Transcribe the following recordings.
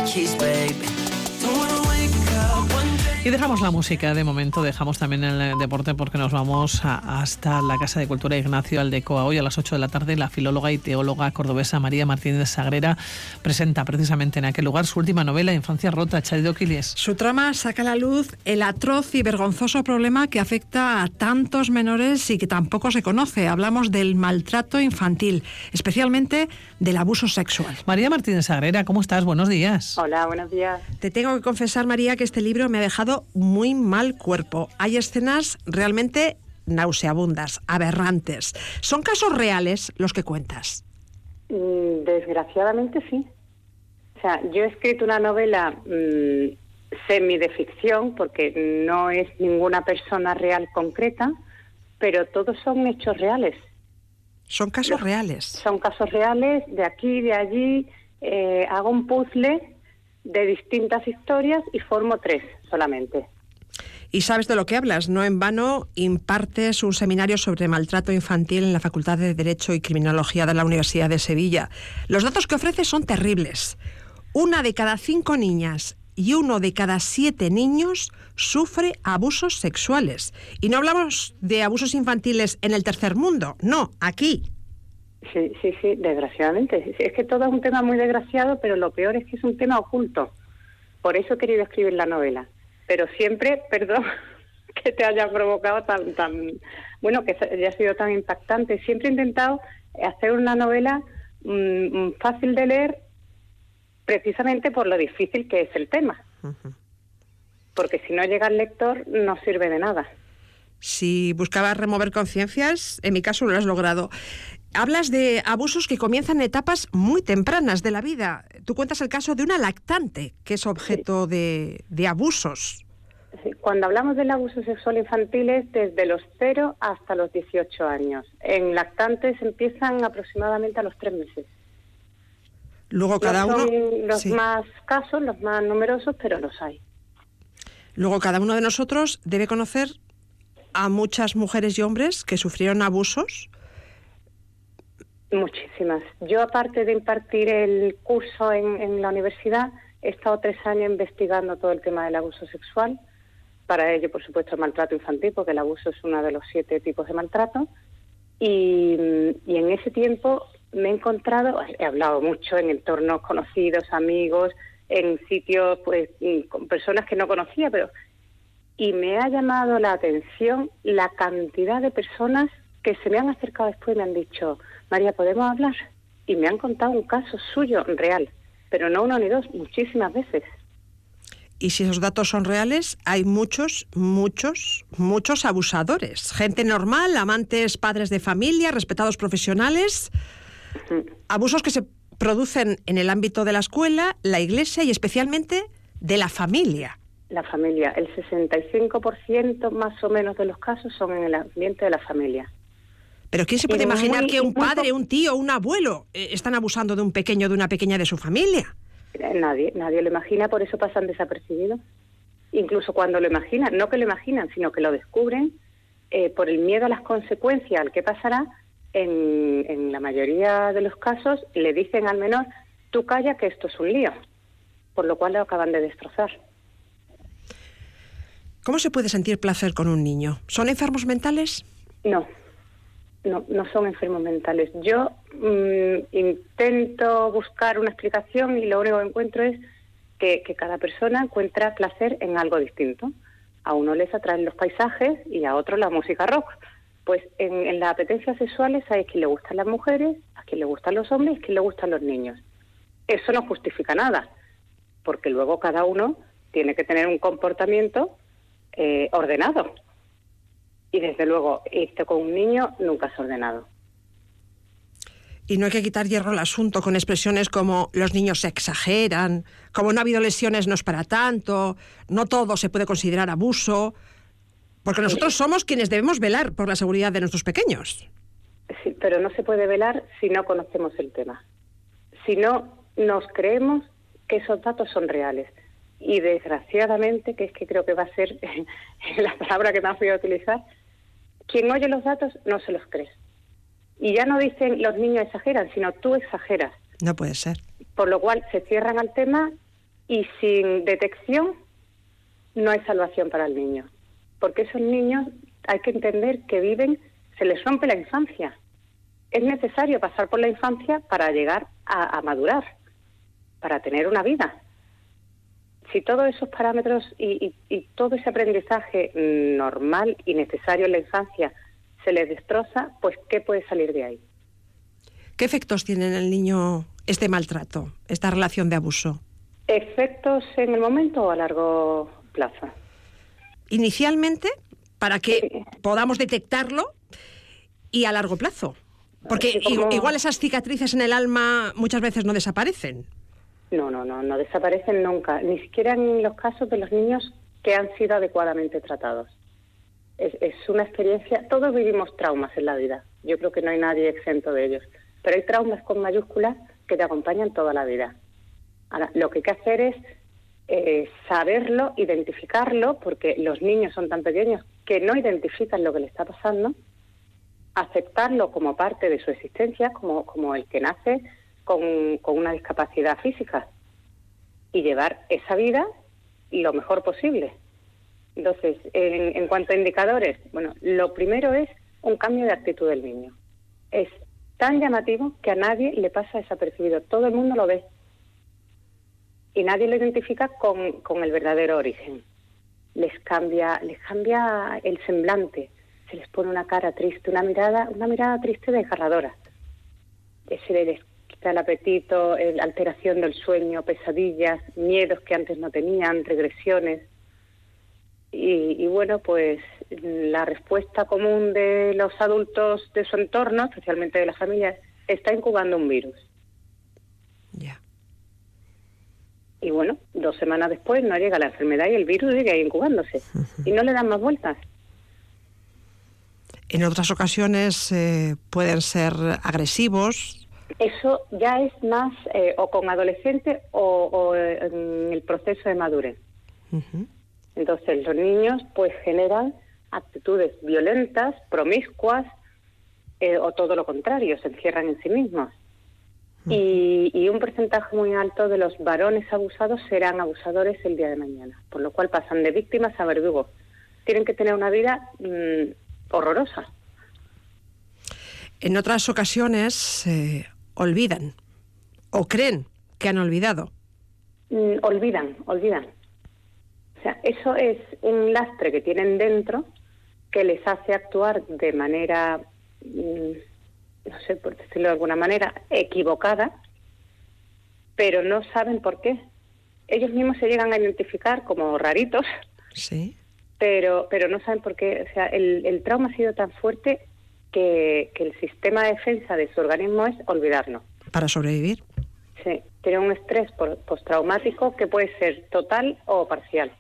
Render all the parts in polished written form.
keys, baby. Don't wanna wake up one day. Y dejamos la música de momento, dejamos también el deporte porque nos vamos hasta la Casa de Cultura Ignacio Aldecoa. Hoy a las 8 de la tarde la filóloga y teóloga cordobesa María Martínez Sagrera presenta precisamente en aquel lugar su última novela, Infancia rota, Charido Quiles. Su trama saca a la luz el atroz y vergonzoso problema que afecta a tantos menores y que tampoco se conoce. Hablamos del maltrato infantil, especialmente del abuso sexual. María Martínez Sagrera, ¿cómo estás? Buenos días. Hola, buenos días. Te tengo que confesar, María, que este libro me ha dejado muy mal cuerpo. Hay escenas realmente nauseabundas, aberrantes. ¿Son casos reales los que cuentas? Desgraciadamente sí. O sea, yo he escrito una novela semi de ficción, porque no es ninguna persona real concreta, pero todos son hechos reales. Son casos reales. Son casos reales, de aquí, de allí. Hago un puzzle de distintas historias y formo 3 solamente. Y sabes de lo que hablas, no en vano impartes un seminario sobre maltrato infantil en la Facultad de Derecho y Criminología de la Universidad de Sevilla. Los datos que ofreces son terribles. 1 de cada 5 niñas y 1 de cada 7 niños sufre abusos sexuales. Y no hablamos de abusos infantiles en el tercer mundo, no, aquí. Sí, desgraciadamente. Es que todo es un tema muy desgraciado, pero lo peor es que es un tema oculto. Por eso he querido escribir la novela. Pero siempre, perdón, que te haya provocado bueno, que haya sido tan impactante. Siempre he intentado hacer una novela fácil de leer, precisamente por lo difícil que es el tema. Uh-huh. Porque si no llega al lector, no sirve de nada. Si buscabas remover conciencias, en mi caso lo has logrado. Hablas de abusos que comienzan en etapas muy tempranas de la vida. Tú cuentas el caso de una lactante que es objeto de abusos. Sí, cuando hablamos del abuso sexual infantil es desde los 0 hasta los 18 años. En lactantes empiezan aproximadamente a los 3 meses. Luego cada no uno... son los sí. más casos, los más numerosos, pero los hay. Luego cada uno de nosotros debe conocer a muchas mujeres y hombres que sufrieron abusos. Muchísimas. Yo, aparte de impartir el curso en la universidad, he estado 3 años investigando todo el tema del abuso sexual. Para ello, por supuesto, el maltrato infantil, porque el abuso es uno de los 7 tipos de maltrato. Y en ese tiempo me he encontrado, he hablado mucho en entornos conocidos, amigos, en sitios pues con personas que no conocía, y me ha llamado la atención la cantidad de personas que se me han acercado después y me han dicho: María, ¿podemos hablar? Y me han contado un caso suyo real, pero no 1 ni 2, muchísimas veces. Y si esos datos son reales, hay muchos abusadores. Gente normal, amantes, padres de familia, respetados profesionales. Abusos que se producen en el ámbito de la escuela, la iglesia y especialmente de la familia. La familia, el 65% más o menos de los casos son en el ambiente de la familia. Pero ¿quién se puede imaginar que un padre, un tío, un abuelo están abusando de un pequeño, de una pequeña de su familia? Nadie lo imagina, por eso pasan desapercibidos. Incluso cuando lo imaginan, no que lo imaginan, sino que lo descubren, por el miedo a las consecuencias, al que pasará, en la mayoría de los casos le dicen al menor: tú calla que esto es un lío, por lo cual lo acaban de destrozar. ¿Cómo se puede sentir placer con un niño? ¿Son enfermos mentales? No son enfermos mentales. Yo intento buscar una explicación y lo único que encuentro es que cada persona encuentra placer en algo distinto. A uno les atraen los paisajes y a otro la música rock. Pues en las apetencias sexuales hay quien le gustan las mujeres, a quien le gustan los hombres y a quien le gustan los niños. Eso no justifica nada, porque luego cada uno tiene que tener un comportamiento ordenado. Y desde luego, irte con un niño nunca es ordenado. Y no hay que quitar hierro al asunto con expresiones como los niños se exageran, como no ha habido lesiones no es para tanto, no todo se puede considerar abuso, porque nosotros somos quienes debemos velar por la seguridad de nuestros pequeños. Sí, pero no se puede velar si no conocemos el tema. Si no nos creemos que esos datos son reales. Y desgraciadamente, que es que creo que va a ser la palabra que más voy a utilizar, quien oye los datos no se los cree. Y ya no dicen los niños exageran, sino tú exageras. No puede ser. Por lo cual se cierran al tema Y sin detección no hay salvación para el niño. Porque esos niños hay que entender que se les rompe la infancia. Es necesario pasar por la infancia para llegar a madurar, para tener una vida. Si todos esos parámetros y todo ese aprendizaje normal y necesario en la infancia se les destroza, pues ¿qué puede salir de ahí? ¿Qué efectos tiene en el niño este maltrato, esta relación de abuso? ¿Efectos en el momento o a largo plazo? Inicialmente, para que podamos detectarlo, y a largo plazo. Porque Sí, como... igual esas cicatrices en el alma muchas veces no desaparecen. No desaparecen nunca, ni siquiera en los casos de los niños que han sido adecuadamente tratados. Es una experiencia, todos vivimos traumas en la vida, yo creo que no hay nadie exento de ellos, pero hay traumas con mayúsculas que te acompañan toda la vida. Ahora, lo que hay que hacer es saberlo, identificarlo, porque los niños son tan pequeños que no identifican lo que le está pasando, aceptarlo como parte de su existencia, como el que nace con una discapacidad física, y llevar esa vida lo mejor posible. Entonces, en cuanto a indicadores, bueno, lo primero es un cambio de actitud del niño. Es tan llamativo que a nadie le pasa desapercibido, todo el mundo lo ve y nadie lo identifica con el verdadero origen. Les cambia el semblante, se les pone una cara triste, una mirada triste desgarradora. Se les quita el apetito, la alteración del sueño, pesadillas, miedos que antes no tenían, regresiones. Y bueno, pues la respuesta común de los adultos de su entorno, especialmente de la familia, está incubando un virus. Ya. Y bueno, 2 semanas después no llega la enfermedad y el virus sigue ahí incubándose. Y no le dan más vueltas. En otras ocasiones pueden ser agresivos. Eso ya es más o con adolescente o en el proceso de madurez. Uh-huh. Entonces los niños pues generan actitudes violentas, promiscuas o todo lo contrario, se encierran en sí mismos. Y un porcentaje muy alto de los varones abusados serán abusadores el día de mañana, por lo cual pasan de víctimas a verdugos. Tienen que tener una vida horrorosa. En otras ocasiones olvidan o creen que han olvidado. Olvidan. O sea, eso es un lastre que tienen dentro que les hace actuar de manera, no sé, por decirlo de alguna manera, equivocada, pero no saben por qué. Ellos mismos se llegan a identificar como raritos, Sí. pero no saben por qué. O sea, el trauma ha sido tan fuerte que el sistema de defensa de su organismo es olvidarlo. Para sobrevivir. Sí, tiene un estrés postraumático que puede ser total o parcial.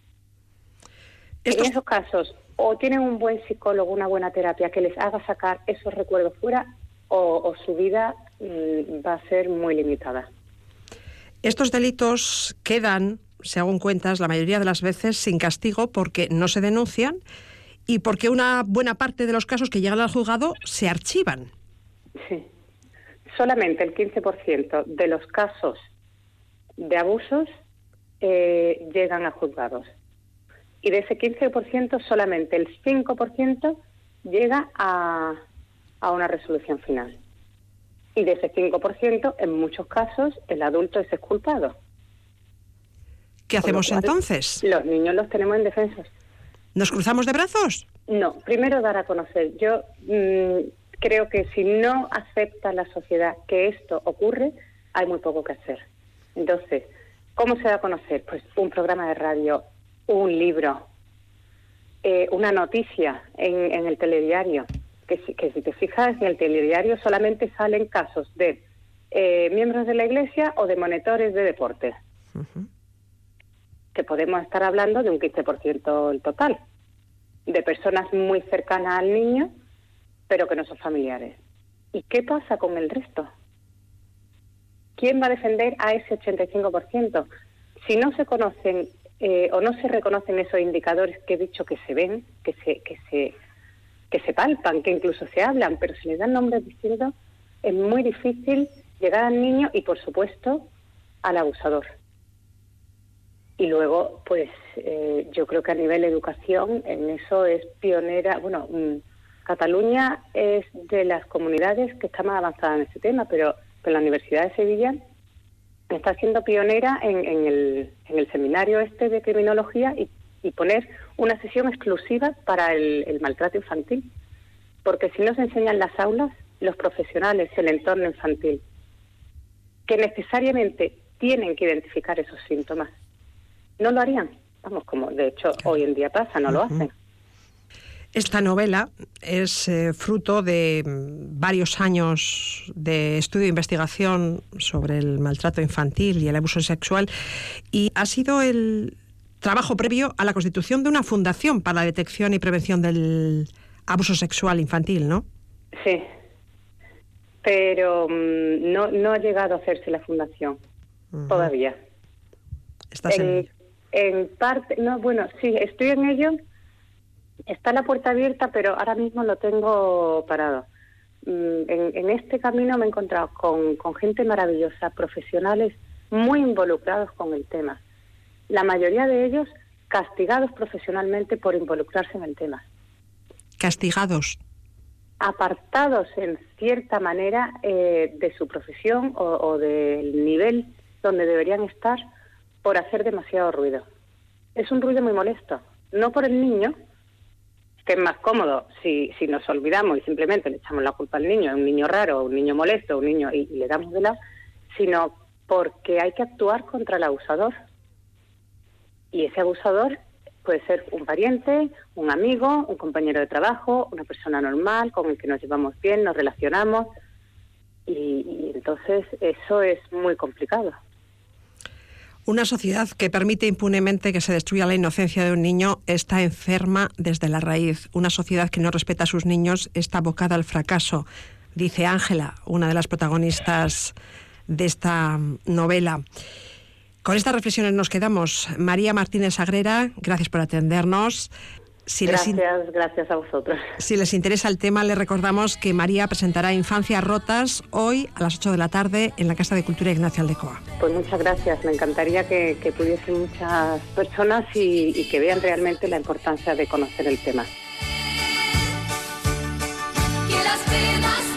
En esos casos, o tienen un buen psicólogo, una buena terapia que les haga sacar esos recuerdos fuera, o su vida va a ser muy limitada. Estos delitos quedan, según cuentas, la mayoría de las veces sin castigo porque no se denuncian y porque una buena parte de los casos que llegan al juzgado se archivan. Sí. Solamente el 15% de los casos de abusos llegan a juzgados. Y de ese 15%, solamente el 5% llega a una resolución final. Y de ese 5%, en muchos casos, el adulto es exculpado. ¿Qué hacemos entonces? Los niños los tenemos indefensos. ¿Nos cruzamos de brazos? No, primero dar a conocer. Yo creo que si no acepta la sociedad que esto ocurre, hay muy poco que hacer. Entonces, ¿cómo se da a conocer? Pues un programa de radio, un libro, una noticia en el telediario, que si te fijas, en el telediario solamente salen casos de miembros de la Iglesia o de monitores de deportes. Uh-huh. Que podemos estar hablando de un 15% el total, de personas muy cercanas al niño, pero que no son familiares. ¿Y qué pasa con el resto? ¿Quién va a defender a ese 85%? Si no se conocen o no se reconocen esos indicadores que he dicho que se ven, que se palpan, que incluso se hablan, pero se les dan nombres distintos, es muy difícil llegar al niño y, por supuesto, al abusador. Y luego, pues yo creo que a nivel de educación en eso es pionera. Bueno, Cataluña es de las comunidades que está más avanzada en este tema, pero la Universidad de Sevilla está siendo pionera en el seminario este de criminología y poner una sesión exclusiva para el maltrato infantil. Porque si no se enseñan en las aulas, los profesionales, el entorno infantil, que necesariamente tienen que identificar esos síntomas, no lo harían. Vamos, como de hecho hoy en día pasa, no lo hacen. Esta novela es fruto de varios años de estudio e investigación sobre el maltrato infantil y el abuso sexual, y ha sido el trabajo previo a la constitución de una fundación para la detección y prevención del abuso sexual infantil, ¿no? Sí, pero no ha llegado a hacerse la fundación todavía. ¿Estás en parte, no, bueno, sí, estoy en ello. Está la puerta abierta, pero ahora mismo lo tengo parado. En este camino me he encontrado con gente maravillosa, profesionales muy involucrados con el tema. La mayoría de ellos castigados profesionalmente por involucrarse en el tema. ¿Castigados? Apartados en cierta manera de su profesión o del nivel donde deberían estar por hacer demasiado ruido. Es un ruido muy molesto, no por el niño, que es más cómodo si nos olvidamos y simplemente le echamos la culpa al niño, un niño raro, un niño molesto, un niño y le damos de lado, sino porque hay que actuar contra el abusador. Y ese abusador puede ser un pariente, un amigo, un compañero de trabajo, una persona normal con el que nos llevamos bien, nos relacionamos, y entonces eso es muy complicado. Una sociedad que permite impunemente que se destruya la inocencia de un niño está enferma desde la raíz. Una sociedad que no respeta a sus niños está abocada al fracaso, dice Ángela, una de las protagonistas de esta novela. Con estas reflexiones nos quedamos. María Martínez Sagrera, gracias por atendernos. Gracias a vosotros. Si les interesa el tema, les recordamos que María presentará Infancias Rotas hoy a las 8 de la tarde en la Casa de Cultura Ignacio Aldecoa. Pues muchas gracias. Me encantaría que pudiesen muchas personas y que vean realmente la importancia de conocer el tema. Que las penas